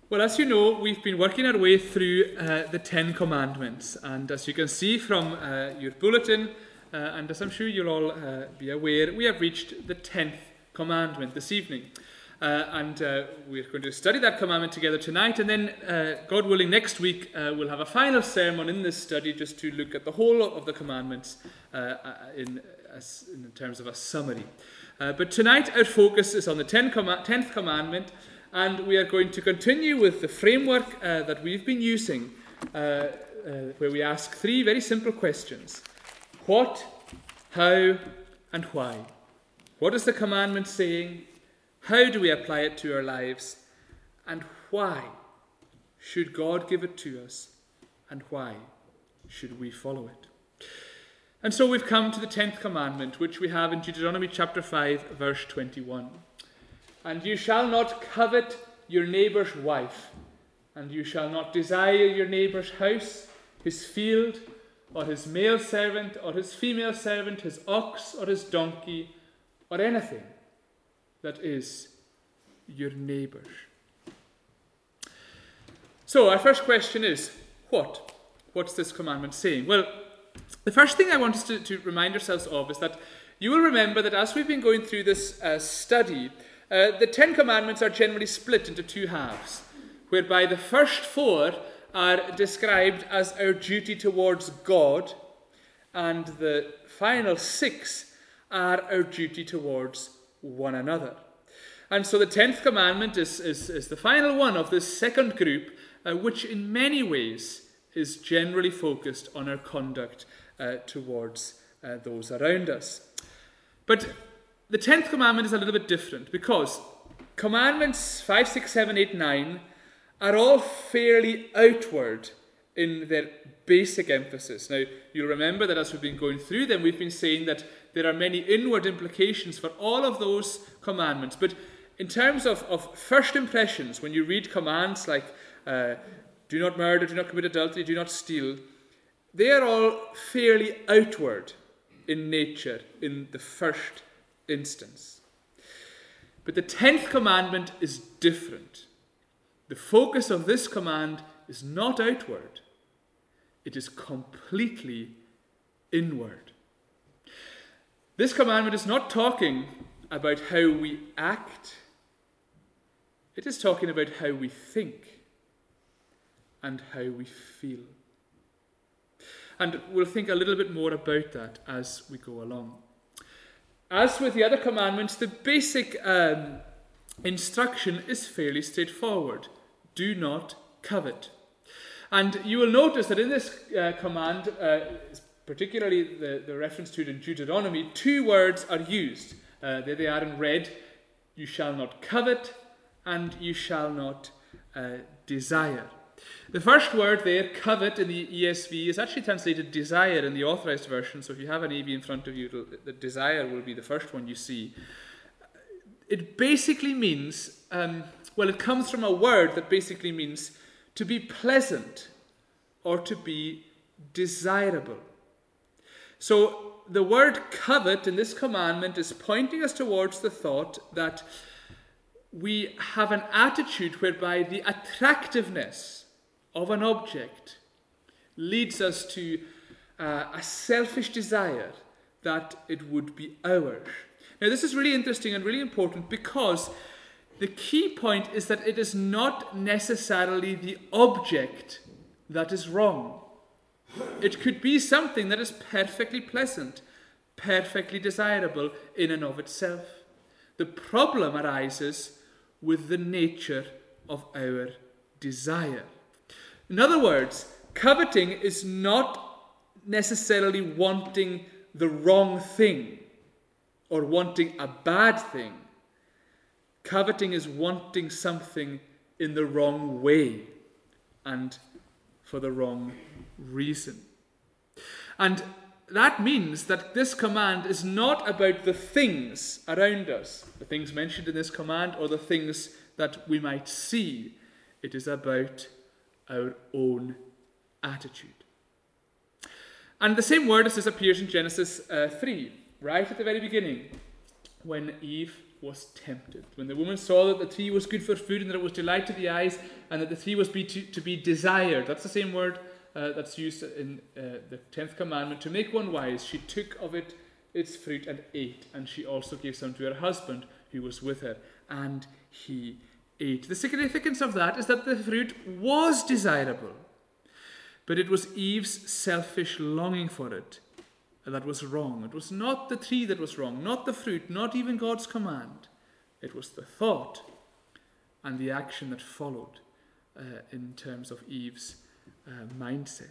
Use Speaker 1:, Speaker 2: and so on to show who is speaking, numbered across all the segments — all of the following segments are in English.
Speaker 1: Well, as you know, we've been working our way through the Ten Commandments. And as you can see from your bulletin, and as I'm sure you'll all be aware, we have reached the 10th commandment this evening. And we're going to study that commandment together tonight. And then, God willing, next week we'll have a final sermon in this study just to look at the whole of the commandments in terms of a summary. But tonight our focus is on the 10th commandment. And we are going to continue with the framework that we've been using, where we ask three very simple questions. What, how, and why? What is the commandment saying? How do we apply it to our lives? And why should God give it to us? And why should we follow it? And so we've come to the 10th commandment, which we have in Deuteronomy chapter 5, verse 21. And you shall not covet your neighbour's wife, and you shall not desire your neighbour's house, his field, or his male servant, or his female servant, his ox, or his donkey, or anything that is your neighbour's. So our first question is, what? What's this commandment saying? Well, the first thing I want us to remind ourselves of is that you will remember that as we've been going through this study, the 10 Commandments are generally split into two halves, whereby the first 4 are described as our duty towards God, and the final 6 are our duty towards one another. And so the 10th commandment is the final one of this second group, which in many ways is generally focused on our conduct towards those around us. But the 10th commandment is a little bit different because commandments 5, 6, 7, 8, 9 are all fairly outward in their basic emphasis. Now, you'll remember that as we've been going through them, we've been saying that there are many inward implications for all of those commandments. But in terms of first impressions, when you read commands like do not murder, do not commit adultery, do not steal, they are all fairly outward in nature in the first instance. But the 10th commandment is different. The focus of this command is not outward. It is completely inward. This commandment is not talking about how we act. It is talking about how we think and how we feel. And we'll think a little bit more about that as we go along. As with the other commandments, the basic instruction is fairly straightforward. Do not covet. And you will notice that in this command, particularly the reference to it in Deuteronomy, 2 words are used. There they are in red. You shall not covet and you shall not desire. The first word there, covet, in the ESV is actually translated desire in the Authorized Version. So if you have an EV in front of you, the desire will be the first one you see. It basically means, it comes from a word that basically means to be pleasant or to be desirable. So the word covet in this commandment is pointing us towards the thought that we have an attitude whereby the attractiveness of an object leads us to a selfish desire that it would be ours. Now, this is really interesting and really important because the key point is that it is not necessarily the object that is wrong. It could be something that is perfectly pleasant, perfectly desirable in and of itself. The problem arises with the nature of our desire. In other words, coveting is not necessarily wanting the wrong thing or wanting a bad thing. Coveting is wanting something in the wrong way and for the wrong reason. And that means that this command is not about the things around us, the things mentioned in this command, or the things that we might see. It is about our own attitude. And the same word as this appears in Genesis 3, right at the very beginning, when Eve was tempted. When the woman saw that the tree was good for food and that it was delight to the eyes and that the tree was to be desired, that's the same word that's used in the 10th commandment, to make one wise, she took of it its fruit and ate, and she also gave some to her husband who was with her, and he ate. The significance of that is that the fruit was desirable, but it was Eve's selfish longing for it that was wrong. It was not the tree that was wrong, not the fruit, not even God's command. It was the thought and the action that followed in terms of Eve's mindset.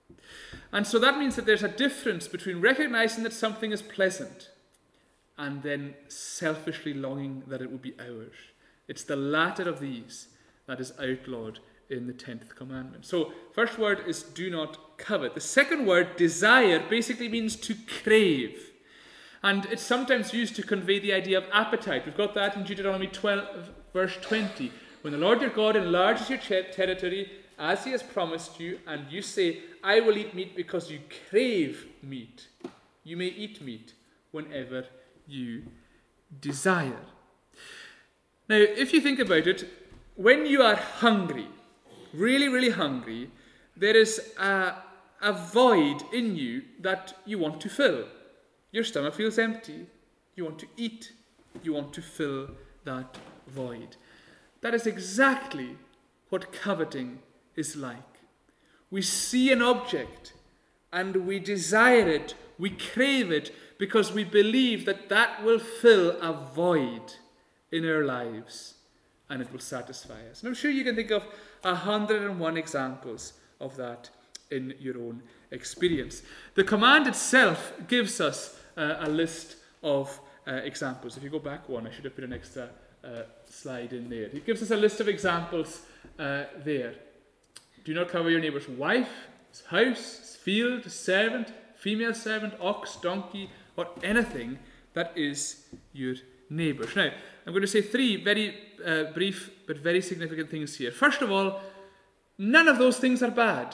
Speaker 1: And so that means that there's a difference between recognizing that something is pleasant and then selfishly longing that it would be ours. It's the latter of these that is outlawed in the 10th commandment. So, first word is do not covet. The second word, desire, basically means to crave. And it's sometimes used to convey the idea of appetite. We've got that in Deuteronomy 12, verse 20. When the Lord your God enlarges your territory, as he has promised you, and you say, I will eat meat because you crave meat, you may eat meat whenever you desire. Now, if you think about it, when you are hungry, really, really hungry, there is a void in you that you want to fill. Your stomach feels empty. You want to eat. You want to fill that void. That is exactly what coveting is like. We see an object and we desire it, we crave it, because we believe that that will fill a void in our lives and it will satisfy us. And I'm sure you can think of 101 examples of that in your own experience. The command itself gives us a list of examples. If you go back one, I should have put an extra slide in there. It gives us a list of examples there. Do not covet your neighbour's wife, his house, his field, his servant, female servant, ox, donkey, or anything that is your neighbour's. Now, I'm going to say three very brief but very significant things here. First of all, none of those things are bad.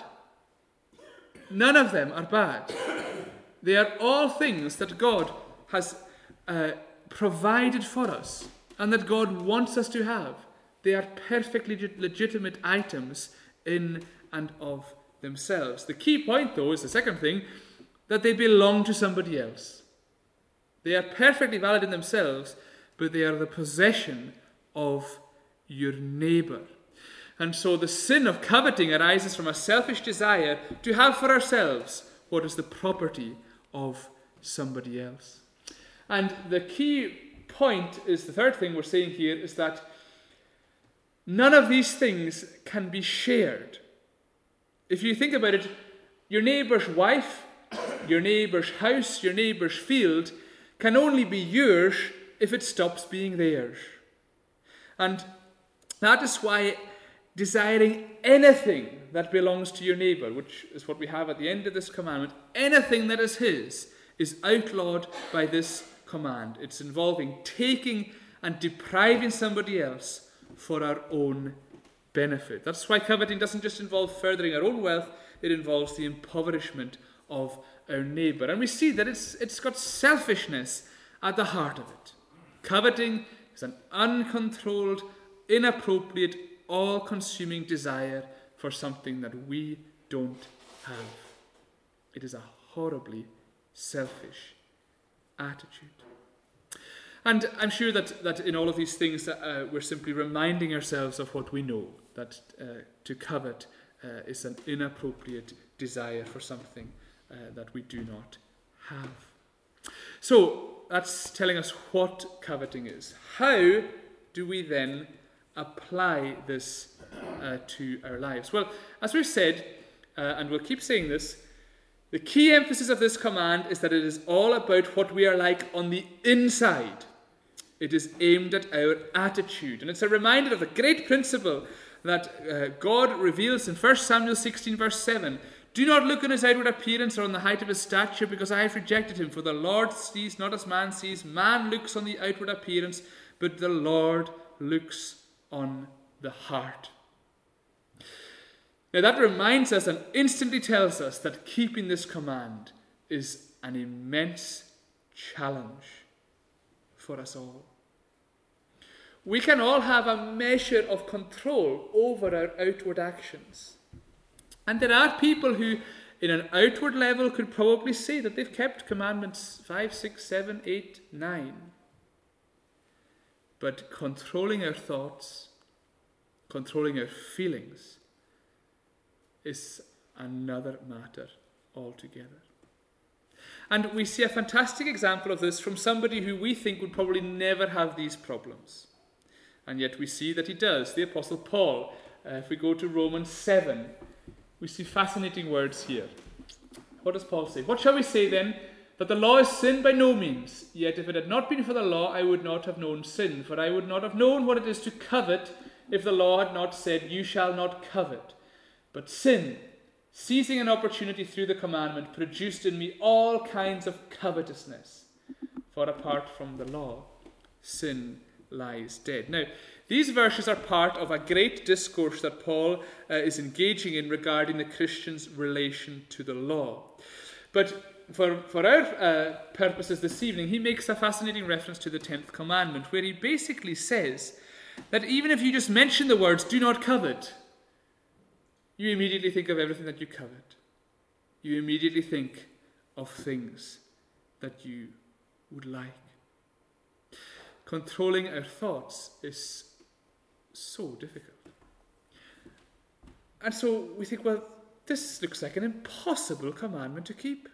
Speaker 1: None of them are bad. They are all things that God has provided for us and that God wants us to have. They are perfectly legitimate items in and of themselves. The key point, though, is the second thing, that they belong to somebody else. They are perfectly valid in themselves, but they are the possession of your neighbour. And so the sin of coveting arises from a selfish desire to have for ourselves what is the property of somebody else. And the key point is, the third thing we're saying here, is that none of these things can be shared. If you think about it, your neighbour's wife, your neighbour's house, your neighbour's field can only be yours if it stops being theirs. And that is why desiring anything that belongs to your neighbour, which is what we have at the end of this commandment, anything that is his, is outlawed by this command. It's involving taking and depriving somebody else for our own benefit. That's why coveting doesn't just involve furthering our own wealth, it involves the impoverishment of our neighbour. And we see that it's got selfishness at the heart of it. Coveting is an uncontrolled, inappropriate, all-consuming desire for something that we don't have. It is a horribly selfish attitude. And I'm sure that in all of these things we're simply reminding ourselves of what we know, that to covet is an inappropriate desire for something that we do not have. So that's telling us what coveting is. How do we then apply this to our lives? Well, as we've said, and we'll keep saying this, the key emphasis of this command is that it is all about what we are like on the inside. It is aimed at our attitude. And it's a reminder of the great principle that God reveals in 1 Samuel 16 verse 7. Do not look on his outward appearance or on the height of his stature, because I have rejected him. For the Lord sees not as man sees. Man looks on the outward appearance, but the Lord looks on the heart. Now that reminds us and instantly tells us that keeping this command is an immense challenge for us all. We can all have a measure of control over our outward actions. And there are people who, in an outward level, could probably say that they've kept commandments 5, 6, 7, 8, 9. But controlling our thoughts, controlling our feelings, is another matter altogether. And we see a fantastic example of this from somebody who we think would probably never have these problems. And yet we see that he does, the Apostle Paul. If we go to Romans 7, we see fascinating words here. What does Paul say? What shall we say then? That the law is sin? By no means. Yet if it had not been for the law, I would not have known sin. For I would not have known what it is to covet if the law had not said, you shall not covet. But sin, seizing an opportunity through the commandment, produced in me all kinds of covetousness. For apart from the law, sin lies dead. Now, these verses are part of a great discourse that Paul is engaging in regarding the Christian's relation to the law. But for our purposes this evening, he makes a fascinating reference to the 10th commandment, where he basically says that even if you just mention the words, do not covet, you immediately think of everything that you covet. You immediately think of things that you would like. Controlling our thoughts is so difficult. And so we think, well, this looks like an impossible commandment to keep.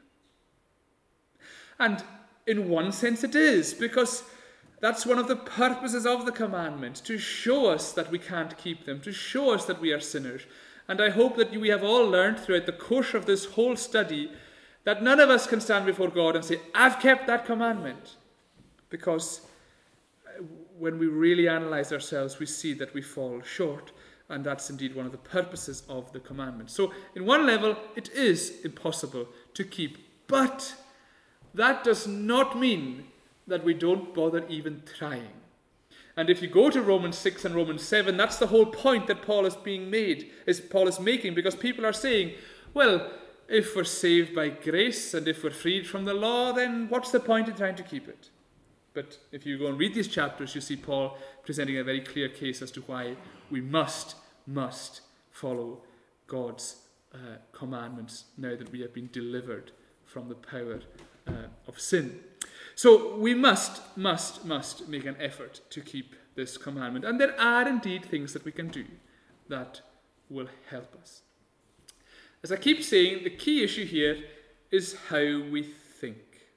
Speaker 1: And in one sense it is, because that's one of the purposes of the commandment, to show us that we can't keep them, to show us that we are sinners. And I hope that we have all learned throughout the course of this whole study that none of us can stand before God and say, I've kept that commandment. Because when we really analyze ourselves, we see that we fall short. And that's indeed one of the purposes of the commandment. So, in one level, it is impossible to keep. But that does not mean that we don't bother even trying. And if you go to Romans 6 and Romans 7, that's the whole point that Paul is making, because people are saying, well, if we're saved by grace and if we're freed from the law, then what's the point in trying to keep it? But if you go and read these chapters, you see Paul presenting a very clear case as to why we must follow God's commandments now that we have been delivered from the power of sin. So we must make an effort to keep this commandment. And there are indeed things that we can do that will help us. As I keep saying, the key issue here is how we think.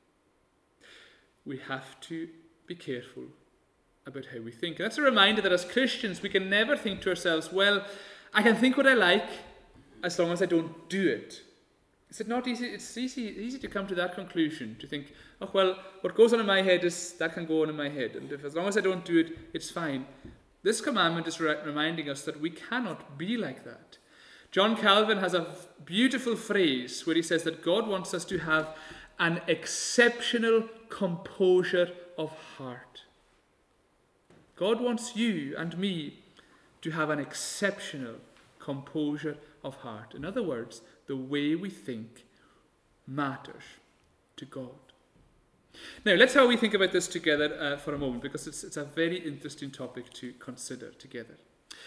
Speaker 1: We have to be careful about how we think. And that's a reminder that as Christians, we can never think to ourselves, well, I can think what I like as long as I don't do it. Is it not easy? It's easy to come to that conclusion, to think, oh, well, what goes on in my head that can go on in my head. And as long as I don't do it, it's fine. This commandment is reminding us that we cannot be like that. John Calvin has a beautiful phrase where he says that God wants us to have an exceptional composure of heart. God wants you and me to have an exceptional composure of heart. In other words, the way we think matters to God. Now, let's how we think about this together for a moment, because it's a very interesting topic to consider together.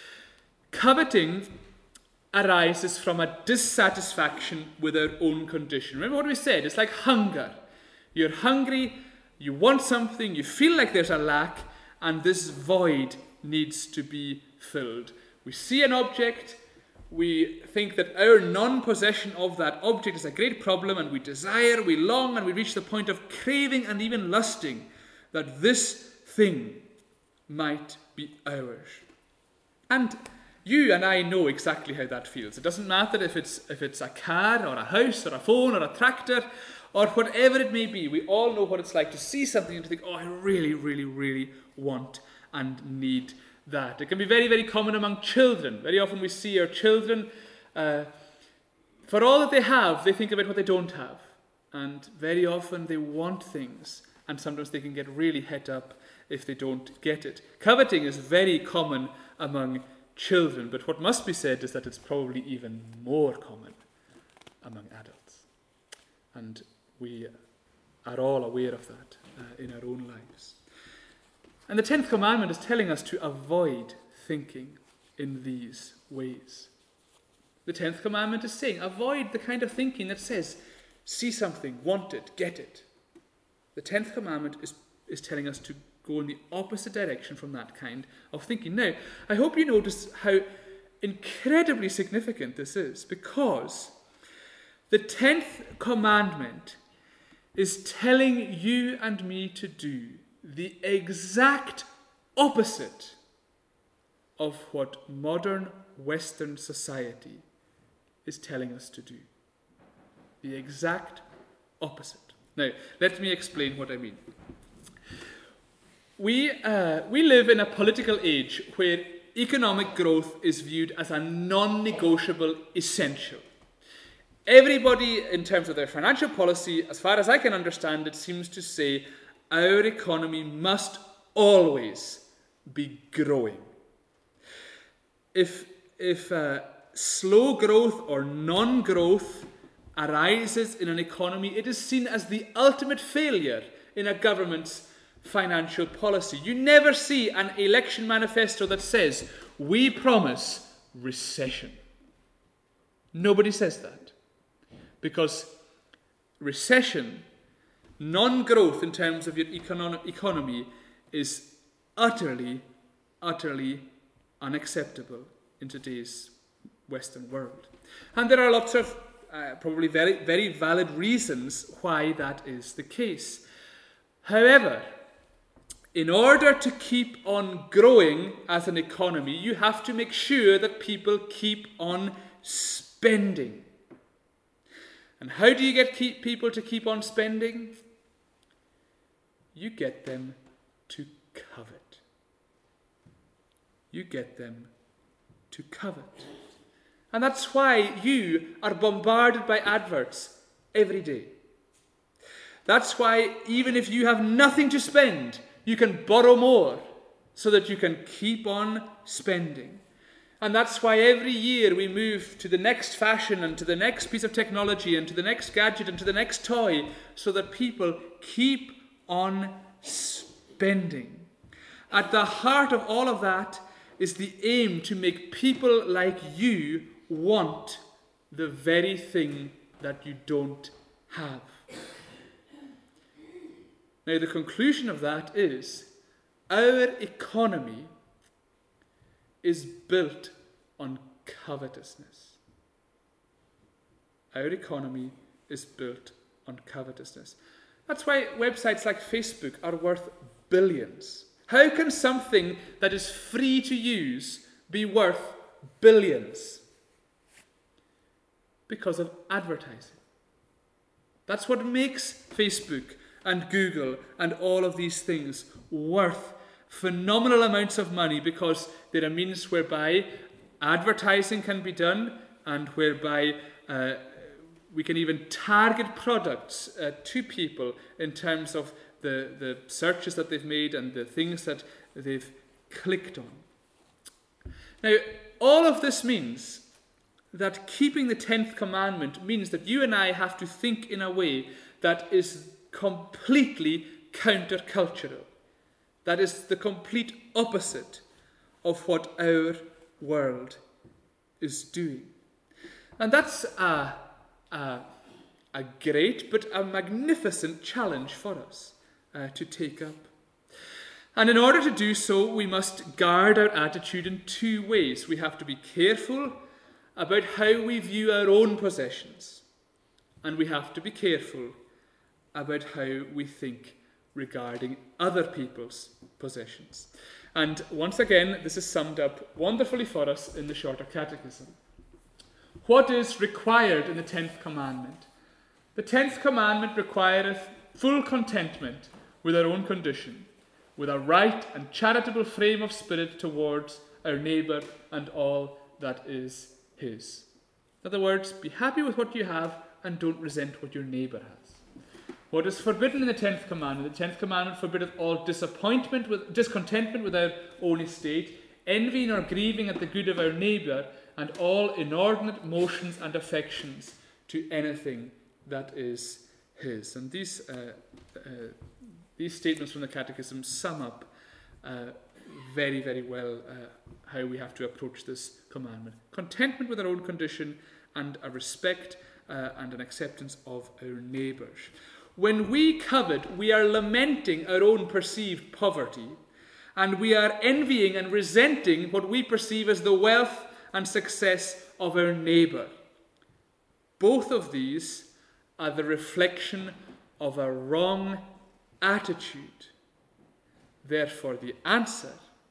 Speaker 1: Coveting arises from a dissatisfaction with our own condition. Remember what we said? It's like hunger. You're hungry, you want something, you feel like there's a lack, and this void needs to be filled. We see an object, we think that our non-possession of that object is a great problem, and we desire, we long, and we reach the point of craving and even lusting that this thing might be ours. And you and I know exactly how that feels. It doesn't matter if it's a car or a house or a phone or a tractor or whatever it may be. We all know what it's like to see something and to think, oh, I really, really, really want and need that. It can be very, very common among children. Very often we see our children, for all that they have, they think about what they don't have. And very often they want things, and sometimes they can get really het up if they don't get it. Coveting is very common among children, but what must be said is that it's probably even more common among adults. And we are all aware of that in our own lives. And the 10th commandment is telling us to avoid thinking in these ways. The 10th commandment is saying, avoid the kind of thinking that says, see something, want it, get it. The 10th commandment is telling us to go in the opposite direction from that kind of thinking. Now, I hope you notice how incredibly significant this is, because the 10th commandment is telling you and me to do the exact opposite of what modern Western society is telling us to do. The exact opposite. Now, let me explain what I mean. We live in a political age where economic growth is viewed as a non-negotiable essential. Everybody, in terms of their financial policy, as far as I can understand it, seems to say our economy must always be growing. If slow growth or non-growth arises in an economy, it is seen as the ultimate failure in a government's financial policy. You never see an election manifesto that says, we promise recession. Nobody says that. Because recession, non-growth in terms of your economy, is utterly, utterly unacceptable in today's Western world. And there are lots of probably very, very valid reasons why that is the case. However, in order to keep on growing as an economy, you have to make sure that people keep on spending. And how do you get people to keep on spending? You get them to covet. You get them to covet. And that's why you are bombarded by adverts every day. That's why even if you have nothing to spend, you can borrow more so that you can keep on spending. And that's why every year we move to the next fashion and to the next piece of technology and to the next gadget and to the next toy, so that people keep on spending. At the heart of all of that is the aim to make people like you want the very thing that you don't have. Now, the conclusion of that is our economy is built on covetousness. Our economy is built on covetousness. That's why websites like Facebook are worth billions. How can something that is free to use be worth billions? Because of advertising. That's what makes Facebook and Google and all of these things worth phenomenal amounts of money, because they're a means whereby advertising can be done and whereby we can even target products to people in terms of the searches that they've made and the things that they've clicked on. Now, all of this means that keeping the 10th commandment means that you and I have to think in a way that is completely countercultural. That is the complete opposite of what our world is doing. And that's a great but a magnificent challenge for us to take up. And in order to do so, we must guard our attitude in two ways. We have to be careful about how we view our own possessions, and we have to be careful about how we think regarding other people's possessions. And once again, this is summed up wonderfully for us in the Shorter Catechism. What is required in the 10th commandment? The 10th commandment requireth full contentment with our own condition, with a right and charitable frame of spirit towards our neighbour and all that is his. In other words, be happy with what you have and don't resent what your neighbour has. What is forbidden in the 10th commandment? The 10th commandment forbiddeth all discontentment with our own estate, envying or grieving at the good of our neighbour, and all inordinate motions and affections to anything that is his. And these statements from the Catechism sum up very, very well how we have to approach this commandment. Contentment with our own condition and a respect and an acceptance of our neighbours. When we covet, we are lamenting our own perceived poverty, and we are envying and resenting what we perceive as the wealth and success of our neighbour. Both of these are the reflection of a wrong attitude. Therefore, the answer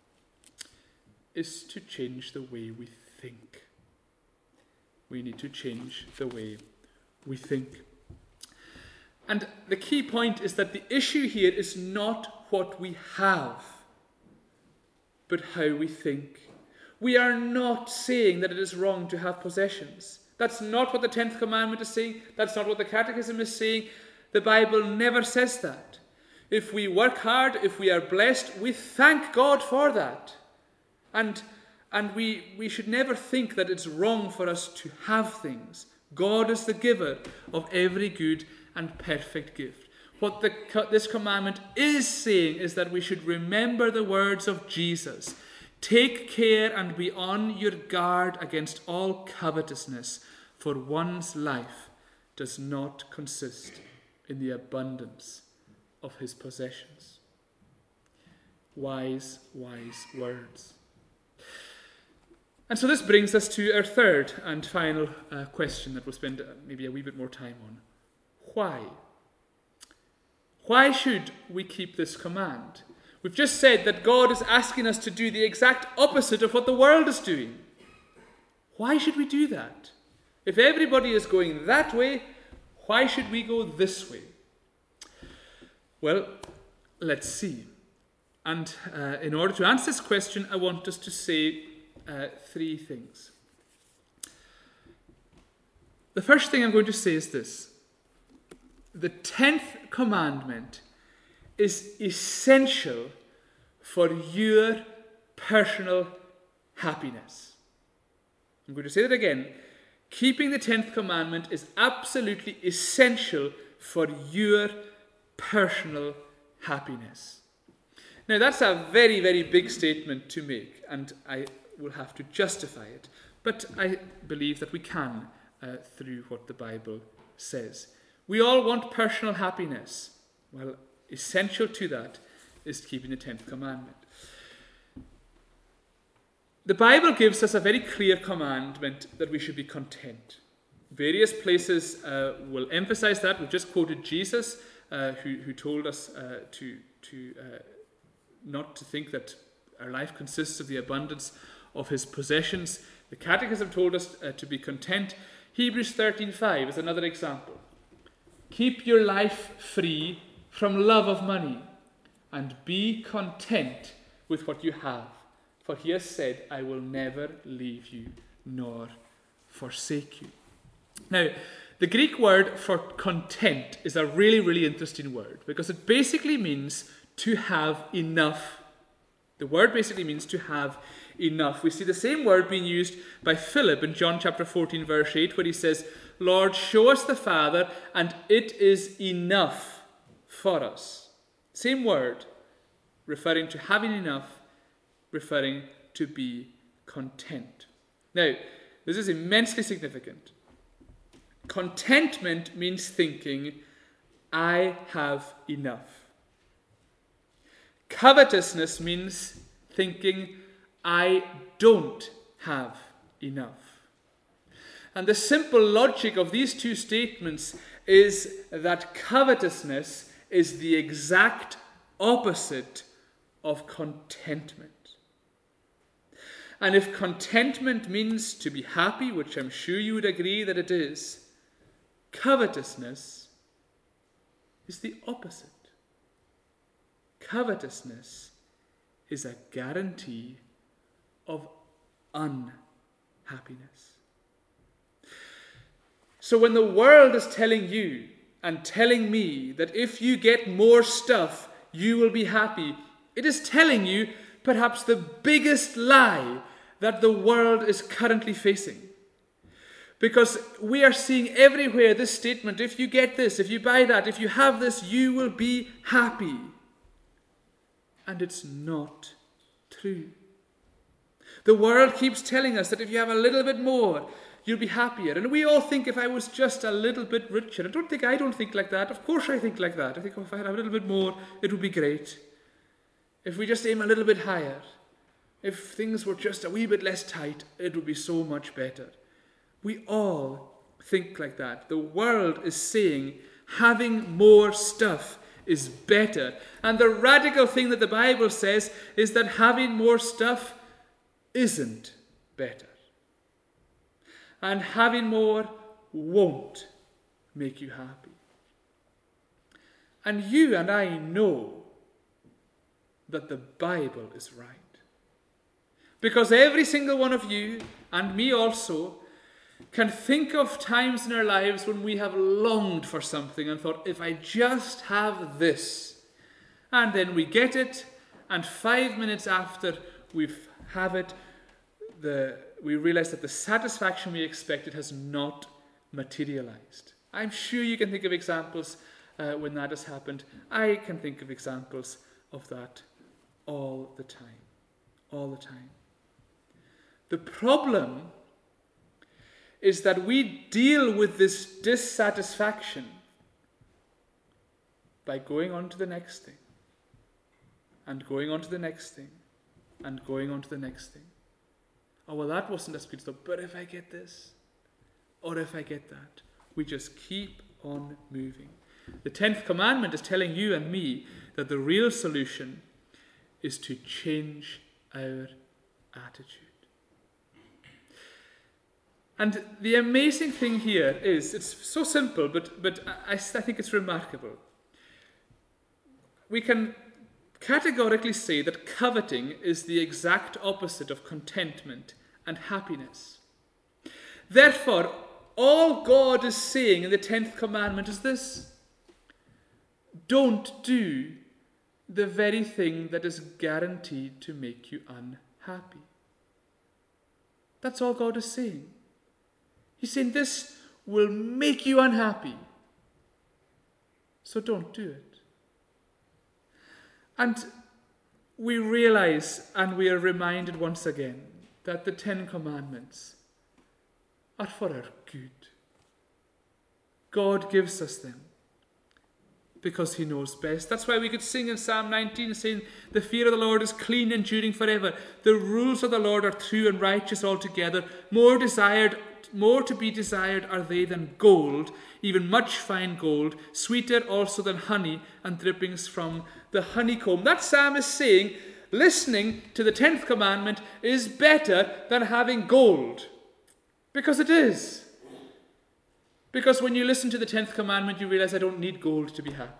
Speaker 1: is to change the way we think. We need to change the way we think. And the key point is that the issue here is not what we have, but how we think. We are not saying that it is wrong to have possessions. That's not what the 10th commandment is saying. That's not what the Catechism is saying. The Bible never says that. If we work hard, if we are blessed, we thank God for that. And we should never think that it's wrong for us to have things. God is the giver of every good and perfect gift. What this commandment is saying is that we should remember the words of Jesus. Take care and be on your guard against all covetousness, for one's life does not consist in the abundance of his possessions. Wise, wise words. And so this brings us to our third and final question that we'll spend maybe a wee bit more time on. Why? Why should we keep this command? We've just said that God is asking us to do the exact opposite of what the world is doing. Why should we do that? If everybody is going that way, why should we go this way? Well, let's see. And in order to answer this question, I want us to say three things. The first thing I'm going to say is this. The 10th commandment is essential for your personal happiness. I'm going to say that again. Keeping the 10th commandment is absolutely essential for your personal happiness. Now, that's a very, very big statement to make, and I will have to justify it. But I believe that we can through what the Bible says. We all want personal happiness. Well, essential to that is keeping the 10th commandment. The Bible gives us a very clear commandment that we should be content. Various places will emphasize that. We've just quoted Jesus, who told us to not to think that our life consists of the abundance of his possessions. The Catechism told us to be content. Hebrews 13:5 is another example. Keep your life free from love of money and be content with what you have. For he has said, I will never leave you nor forsake you. Now, the Greek word for content is a really, really interesting word because it basically means to have enough. The word basically means to have enough. We see the same word being used by Philip in John chapter 14, verse 8, where he says, Lord, show us the Father, and it is enough for us. Same word, referring to having enough, referring to be content. Now, this is immensely significant. Contentment means thinking, I have enough. Covetousness means thinking, I don't have enough. And the simple logic of these two statements is that covetousness is the exact opposite of contentment. And if contentment means to be happy, which I'm sure you would agree that it is, covetousness is the opposite. Covetousness is a guarantee of unhappiness. So when the world is telling you and telling me that if you get more stuff, you will be happy, it is telling you perhaps the biggest lie that the world is currently facing. Because we are seeing everywhere this statement, if you get this, if you buy that, if you have this, you will be happy. And it's not true. The world keeps telling us that if you have a little bit more, you'll be happier. And we all think if I was just a little bit richer. I don't think like that. Of course I think like that. I think if I had a little bit more, it would be great. If we just aim a little bit higher, if things were just a wee bit less tight, it would be so much better. We all think like that. The world is saying having more stuff is better. And the radical thing that the Bible says is that having more stuff isn't better. And having more won't make you happy. And you and I know that the Bible is right. Because every single one of you, and me also, can think of times in our lives when we have longed for something and thought, if I just have this. And then we get it, and 5 minutes after we have it, we realize that the satisfaction we expected has not materialized. I'm sure you can think of examples when that has happened. I can think of examples of that all the time. All the time. The problem is that we deal with this dissatisfaction by going on to the next thing, and going on to the next thing, and going on to the next thing. Oh, well, that wasn't as good stuff, but if I get this, or if I get that, we just keep on moving. The 10th commandment is telling you and me that the real solution is to change our attitude. And the amazing thing here is, it's so simple, but I think it's remarkable. We can categorically say that coveting is the exact opposite of contentment and happiness. Therefore, all God is saying in the 10th commandment is this: don't do the very thing that is guaranteed to make you unhappy. That's all God is saying. He's saying this will make you unhappy, so don't do it. And we realize, and we are reminded once again, that the 10 commandments are for our good. God gives us them because he knows best. That's why we could sing in Psalm 19 saying, the fear of the Lord is clean, enduring forever. The rules of the Lord are true and righteous altogether. More to be desired are they than gold, even much fine gold, sweeter also than honey and drippings from the honeycomb. That psalm is saying, listening to the 10th commandment is better than having gold. Because it is. Because when you listen to the 10th commandment, you realize I don't need gold to be happy.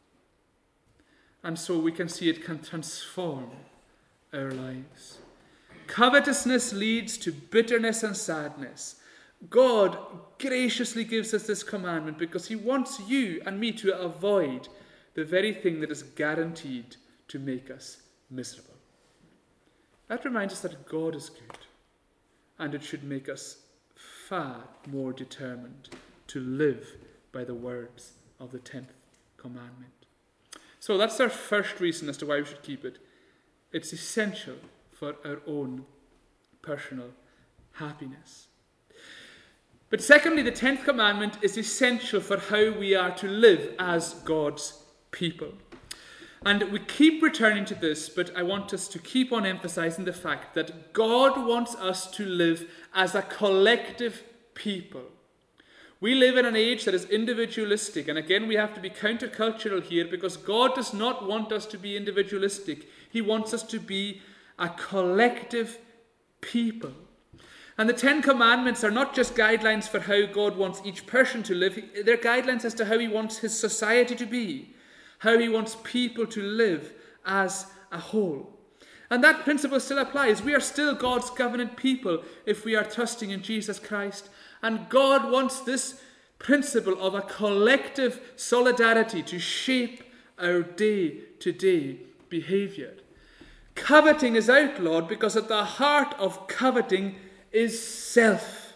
Speaker 1: And so we can see it can transform our lives. Covetousness leads to bitterness and sadness. God graciously gives us this commandment because he wants you and me to avoid the very thing that is guaranteed to make us miserable. That reminds us that God is good, and it should make us far more determined to live by the words of the 10th commandment. So that's our first reason as to why we should keep it. It's essential for our own personal happiness. But secondly, the 10th commandment is essential for how we are to live as God's people. And we keep returning to this, but I want us to keep on emphasizing the fact that God wants us to live as a collective people. We live in an age that is individualistic, and again we have to be countercultural here because God does not want us to be individualistic. He wants us to be a collective people. And the 10 commandments are not just guidelines for how God wants each person to live. They're guidelines as to how he wants his society to be, how he wants people to live as a whole. And that principle still applies. We are still God's covenant people if we are trusting in Jesus Christ. And God wants this principle of a collective solidarity to shape our day-to-day behavior. Coveting is outlawed because at the heart of coveting is self.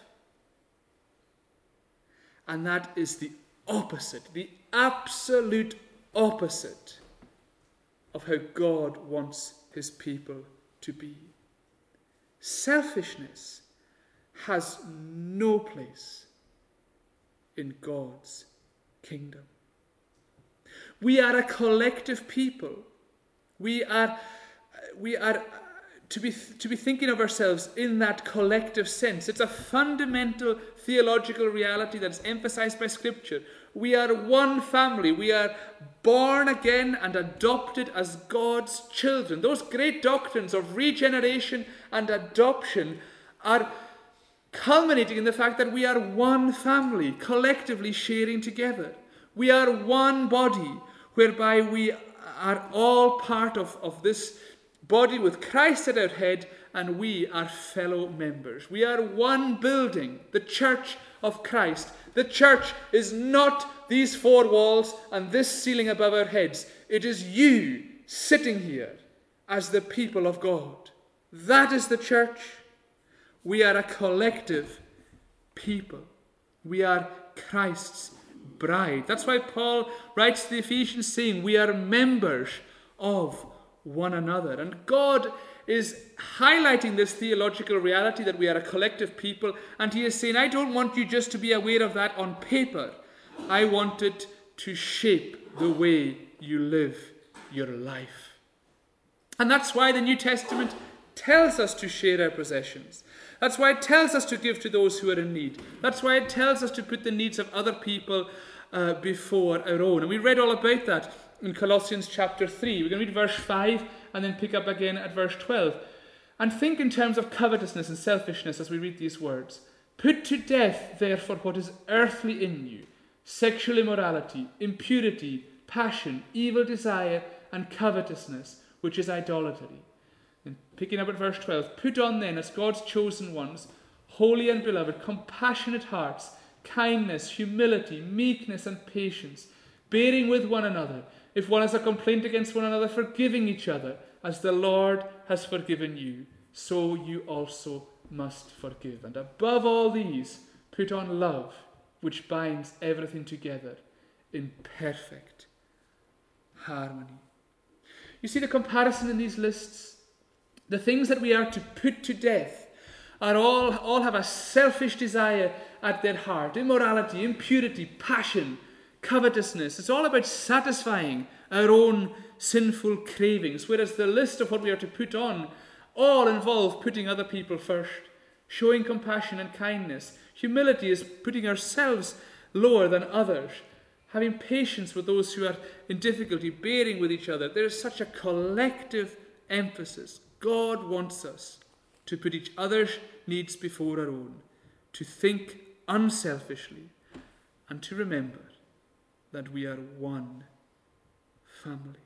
Speaker 1: And that is the opposite, the absolute opposite of how God wants his people to be. Selfishness has no place in God's kingdom. We are a collective people. We are to be thinking of ourselves in that collective sense. It's a fundamental theological reality that's emphasized by Scripture. We are one family. We are born again and adopted as God's children. Those great doctrines of regeneration and adoption are culminating in the fact that we are one family, collectively sharing together. We are one body, whereby we are all part of this body with Christ at our head, and we are fellow members. We are one building, the church of Christ. The church is not these four walls and this ceiling above our heads. It is you sitting here as the people of God. That is the church. We are a collective people. We are Christ's bride. That's why Paul writes to the Ephesians saying we are members of one another. And God is highlighting this theological reality that we are a collective people, and he is saying, I don't want you just to be aware of that on paper. I want it to shape the way you live your life. And that's why the New Testament tells us to share our possessions. That's why it tells us to give to those who are in need. That's why it tells us to put the needs of other people before our own. And we read all about that in Colossians chapter 3. We're going to read verse 5 and then pick up again at verse 12. And think in terms of covetousness and selfishness as we read these words. Put to death, therefore, what is earthly in you: sexual immorality, impurity, passion, evil desire, and covetousness, which is idolatry. And picking up at verse 12, put on then, as God's chosen ones, holy and beloved, compassionate hearts, kindness, humility, meekness, and patience, bearing with one another. If one has a complaint against one another, forgiving each other, as the Lord has forgiven you, so you also must forgive. And above all these, put on love, which binds everything together in perfect harmony. You see the comparison in these lists? The things that we are to put to death are all have a selfish desire at their heart. Immorality, impurity, passion, covetousness. It's all about satisfying our own sinful cravings, whereas the list of what we are to put on all involve putting other people first, showing compassion and kindness. Humility is putting ourselves lower than others, having patience with those who are in difficulty, bearing with each other. There is such a collective emphasis. God wants us to put each other's needs before our own, to think unselfishly, and to remember that we are one family.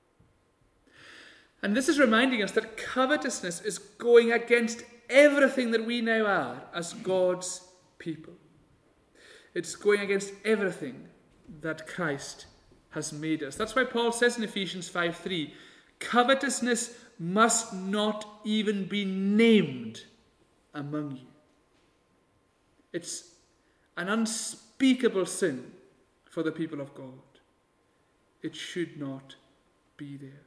Speaker 1: And this is reminding us that covetousness is going against everything that we now are as God's people. It's going against everything that Christ has made us. That's why Paul says in Ephesians 5:3, covetousness must not even be named among you. It's an unspeakable sin for the people of God. It should not be there.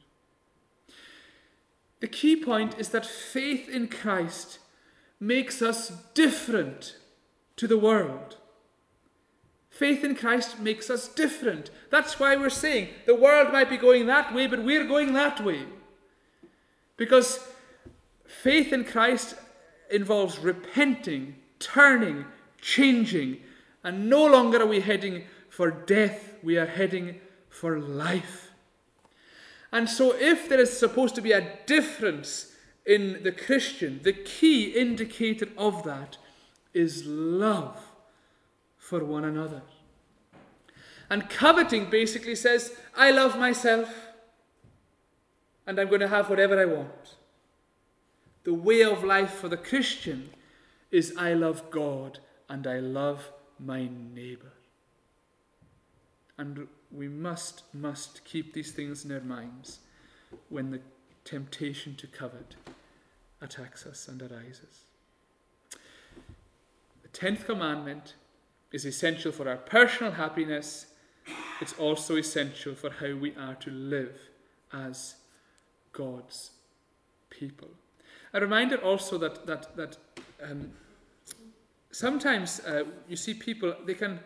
Speaker 1: The key point is that faith in Christ makes us different to the world. Faith in Christ makes us different. That's why we're saying the world might be going that way, but we're going that way. Because faith in Christ involves repenting, turning, changing, and no longer are we heading for death, we are heading for life. And so if there is supposed to be a difference in the Christian, the key indicator of that is love for one another. And coveting basically says, I love myself and I'm going to have whatever I want. The way of life for the Christian is I love God and I love my neighbour. And we must keep these things in our minds when the temptation to covet attacks us and arises. The 10th commandment is essential for our personal happiness. It's also essential for how we are to live as God's people. A reminder also that sometimes you see people, they can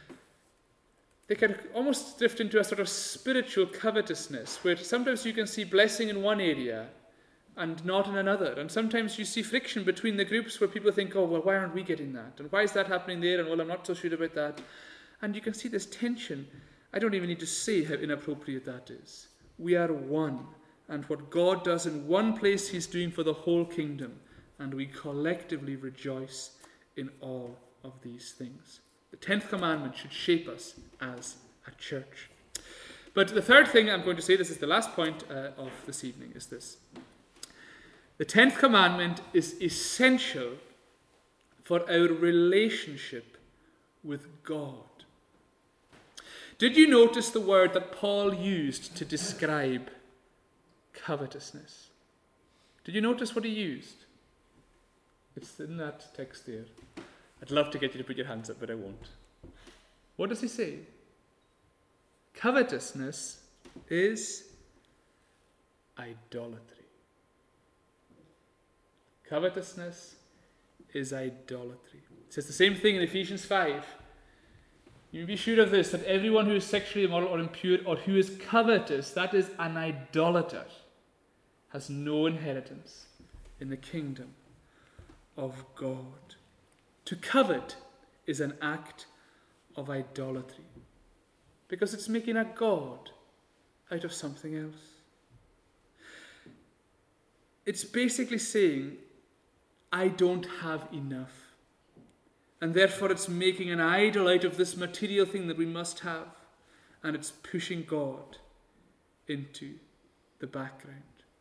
Speaker 1: almost drift into a sort of spiritual covetousness, where sometimes you can see blessing in one area and not in another. And sometimes you see friction between the groups where people think, oh, well, why aren't we getting that? And why is that happening there? And well, I'm not so sure about that. And you can see this tension. I don't even need to say how inappropriate that is. We are one. And what God does in one place, he's doing for the whole kingdom. And we collectively rejoice in all of these things. The 10th commandment should shape us as a church. But the third thing I'm going to say, this is the last point of this evening, is this. The 10th commandment is essential for our relationship with God. Did you notice the word that Paul used to describe covetousness? Did you notice what he used? It's in that text there. I'd love to get you to put your hands up, but I won't. What does he say? Covetousness is idolatry. Covetousness is idolatry. It says the same thing in Ephesians 5. You be sure of this, that everyone who is sexually immoral or impure or who is covetous, that is an idolater, has no inheritance in the kingdom of God. To covet is an act of idolatry, because it's making a god out of something else. It's basically saying, I don't have enough. And therefore it's making an idol out of this material thing that we must have. And it's pushing God into the background.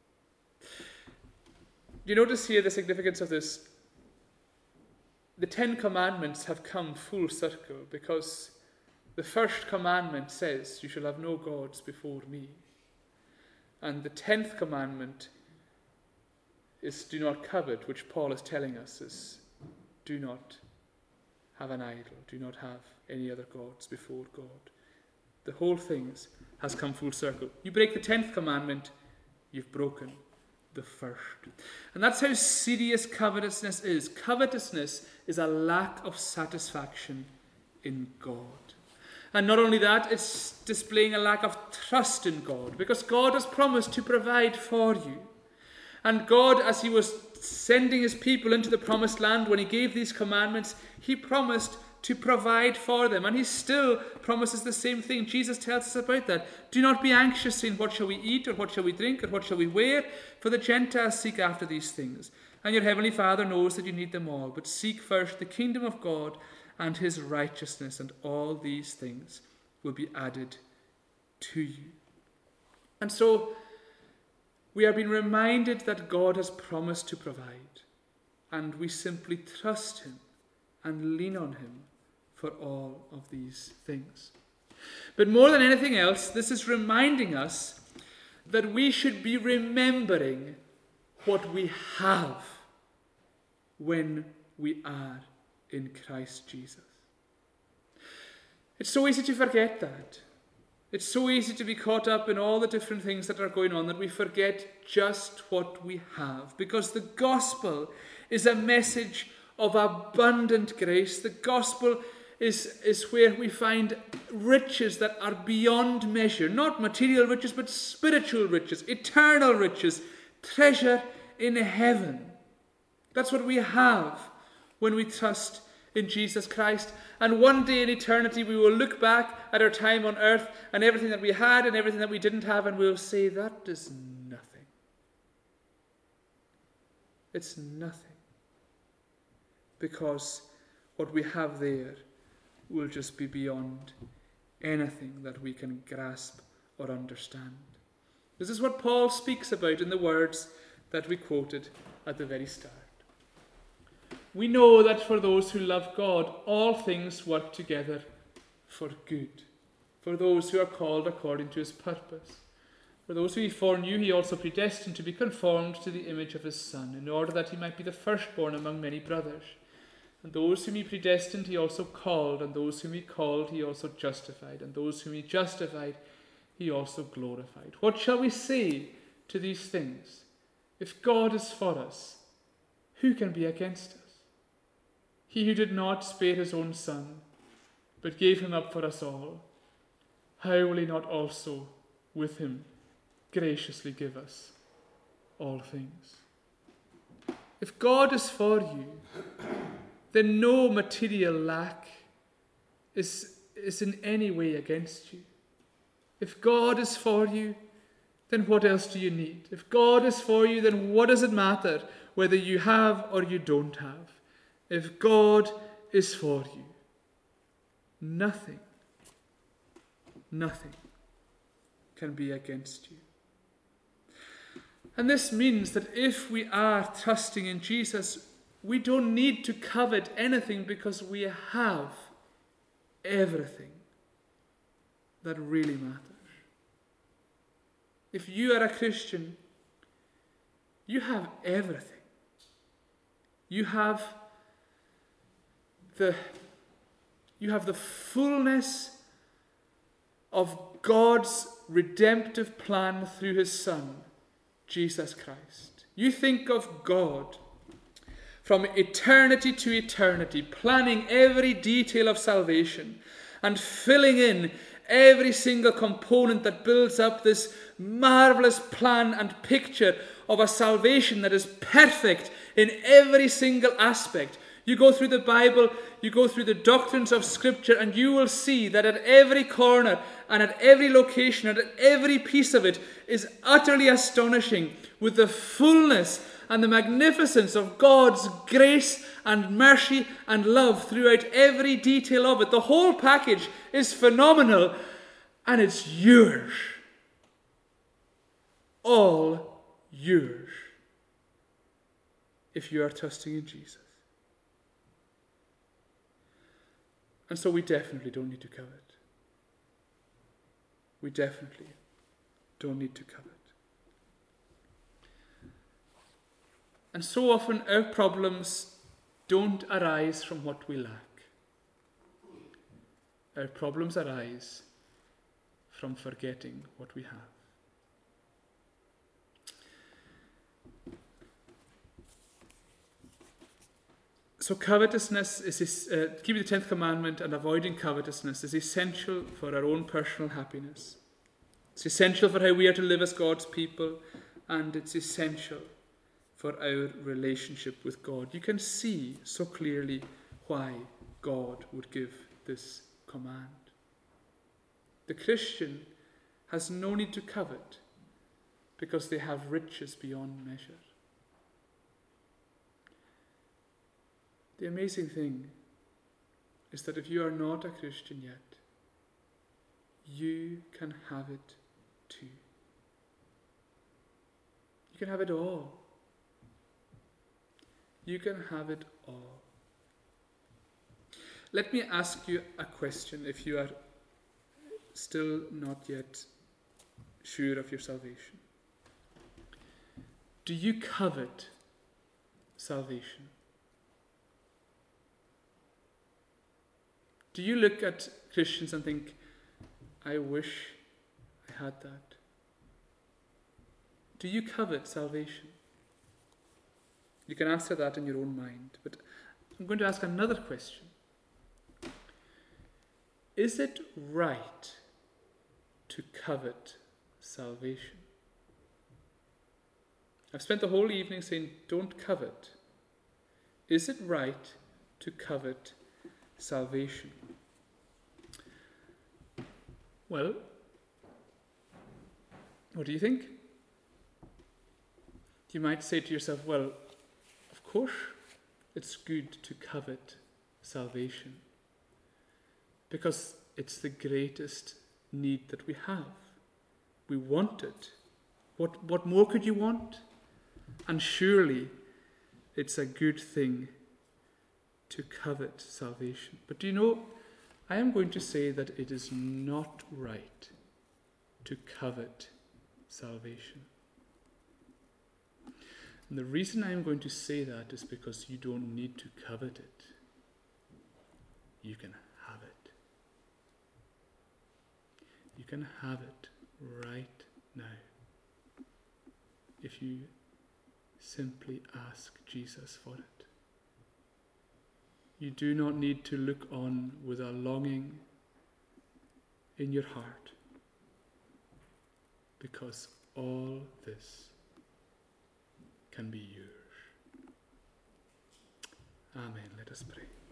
Speaker 1: Do you notice here the significance of this? The 10 commandments have come full circle, because the first commandment says, you shall have no gods before me. And the 10th commandment is do not covet, which Paul is telling us is do not have an idol, do not have any other gods before God. The whole thing has come full circle. You break the 10th commandment, you've broken the first. And that's how serious covetousness is. Covetousness is a lack of satisfaction in God. And not only that, it's displaying a lack of trust in God, because God has promised to provide for you. And God, as he was sending his people into the promised land, when he gave these commandments, he promised to provide for them. And he still promises the same thing. Jesus tells us about that. Do not be anxious, saying, what shall we eat, or what shall we drink, or what shall we wear? For the Gentiles seek after these things. And your heavenly Father knows that you need them all. But seek first the kingdom of God and his righteousness, and all these things will be added to you. And so we are being reminded that God has promised to provide, and we simply trust him and lean on him for all of these things. But more than anything else, this is reminding us that we should be remembering what we have when we are in Christ Jesus. It's so easy to forget that. It's so easy to be caught up in all the different things that are going on that we forget just what we have. Because the gospel is a message of abundant grace. The gospel is where we find riches that are beyond measure. Not material riches, but spiritual riches, eternal riches, treasure in heaven. That's what we have when we trust in Jesus Christ. And one day in eternity we will look back at our time on earth and everything that we had and everything that we didn't have, and we'll say, that is nothing. It's nothing. Because what we have there will just be beyond anything that we can grasp or understand. This is what Paul speaks about in the words that we quoted at the very start. We know that for those who love God, all things work together for good, for those who are called according to his purpose. For those who he foreknew, he also predestined to be conformed to the image of his Son, in order that he might be the firstborn among many brothers. And those whom he predestined, he also called, and those whom he called, he also justified, and those whom he justified, he also glorified. What shall we say to these things? If God is for us, who can be against us? He who did not spare his own Son, but gave him up for us all, how will he not also with him graciously give us all things? If God is for you, then no material lack is in any way against you. If God is for you, then what else do you need? If God is for you, then what does it matter whether you have or you don't have? If God is for you, nothing can be against you. And this means that if we are trusting in Jesus, we don't need to covet anything because we have everything that really matters. If you are a Christian, you have everything. You have the fullness of God's redemptive plan through his Son, Jesus Christ. You think of God from eternity to eternity, planning every detail of salvation and filling in every single component that builds up this marvelous plan and picture of a salvation that is perfect in every single aspect. You go through the Bible, you go through the doctrines of Scripture, and you will see that at every corner and at every location and at every piece of it is utterly astonishing with the fullness and the magnificence of God's grace and mercy and love throughout every detail of it. The whole package is phenomenal, and it's yours. All yours. If you are trusting in Jesus. And so we definitely don't need to covet. We definitely don't need to covet. And so often our problems don't arise from what we lack. Our problems arise from forgetting what we have. So covetousness is keeping the 10th commandment and avoiding covetousness is essential for our own personal happiness. It's essential for how we are to live as God's people, and it's essential for our relationship with God. You can see so clearly why God would give this command. The Christian has no need to covet because they have riches beyond measure. The amazing thing is that if you are not a Christian yet, you can have it too. You can have it all. You can have it all. Let me ask you a question if you are still not yet sure of your salvation. Do you covet salvation? Do you look at Christians and think, I wish I had that? Do you covet salvation? You can answer that in your own mind, but I'm going to ask another question. Is it right to covet salvation? I've spent the whole evening saying, don't covet. Is it right to covet salvation? Well, what do you think? You might say to yourself, well, of course it's good to covet salvation because it's the greatest need that we have. We want it. What more could you want? And surely it's a good thing to covet salvation. But do you know, I am going to say that it is not right to covet salvation. And the reason I am going to say that is because you don't need to covet it. You can have it. You can have it right now. If you simply ask Jesus for it. You do not need to look on with a longing in your heart, because all this can be yours. Amen. Let us pray.